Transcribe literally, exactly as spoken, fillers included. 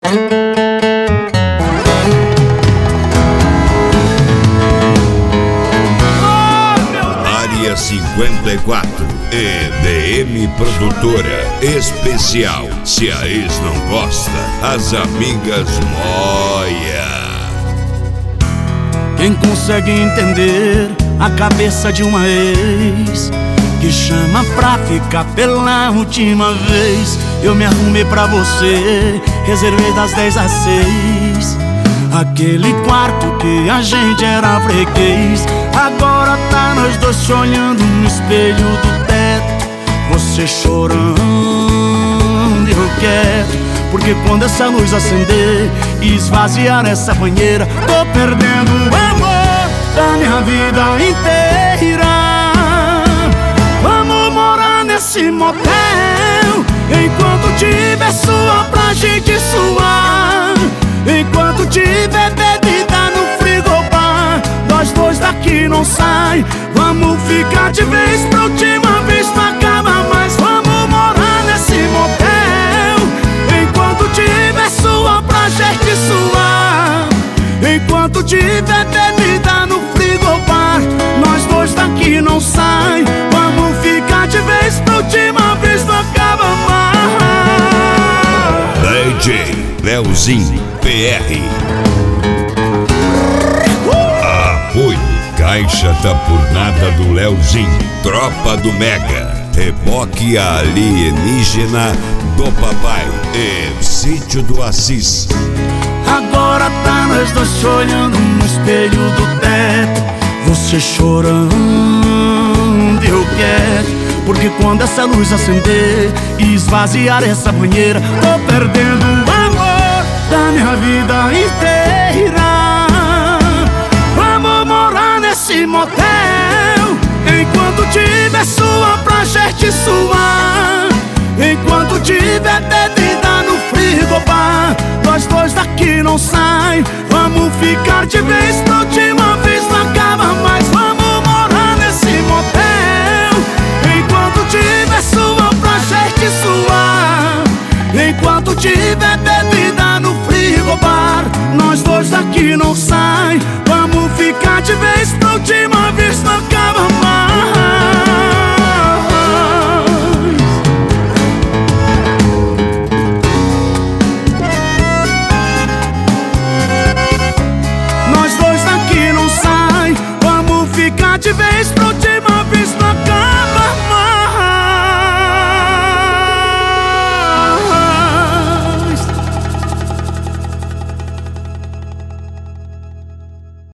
Área cinquenta e quatro, E D M Produtora Especial. Se a ex não gosta, as amigas moia. Quem consegue entender a cabeça de uma ex que chama pra ficar pela última vez? Eu me arrumei pra você, reservei das dez às seis aquele quarto que a gente era freguês. Agora tá nós dois se olhando no espelho do teto, você chorando e eu quieto. Porque quando essa luz acender e esvaziar essa banheira, tô perdendo o amor da minha vida inteira. Vamos morar nesse motel, enquanto tiver suor pra gente suar, enquanto tiver bebida no frigobar, nós dois daqui não sai. Vamos ficar de vez pra última vez, não acaba mais. Vamos morar nesse motel, enquanto tiver suor pra gente suar, enquanto tiver bebida no frigobar, nós dois daqui não sai. Vamos ficar de vez pra última vez, não acaba mais. D J Leozinho P R. Apoio Caixa tá por nada do Leozinho, Tropa do Mega, Reboque Alienígena do Papai e Sítio do Assis. Agora tá nós dois se olhando no espelho do teto, você chorando e eu quieto. Porque quando essa luz acender e esvaziar essa banheira, tô perdendo o amor da minha vida inteira. Vamos morar nesse motel, enquanto tiver suor pra gente suar, enquanto tiver bebida no frigobar, nós dois daqui não sai. Vamos ficar de vez pra última vez, não acaba mais. Vamos morar nesse motel, enquanto tiver suor pra gente suar, enquanto tiver bebida no frigobar, nós dois daqui não sai. Vamos ficar de vez pra última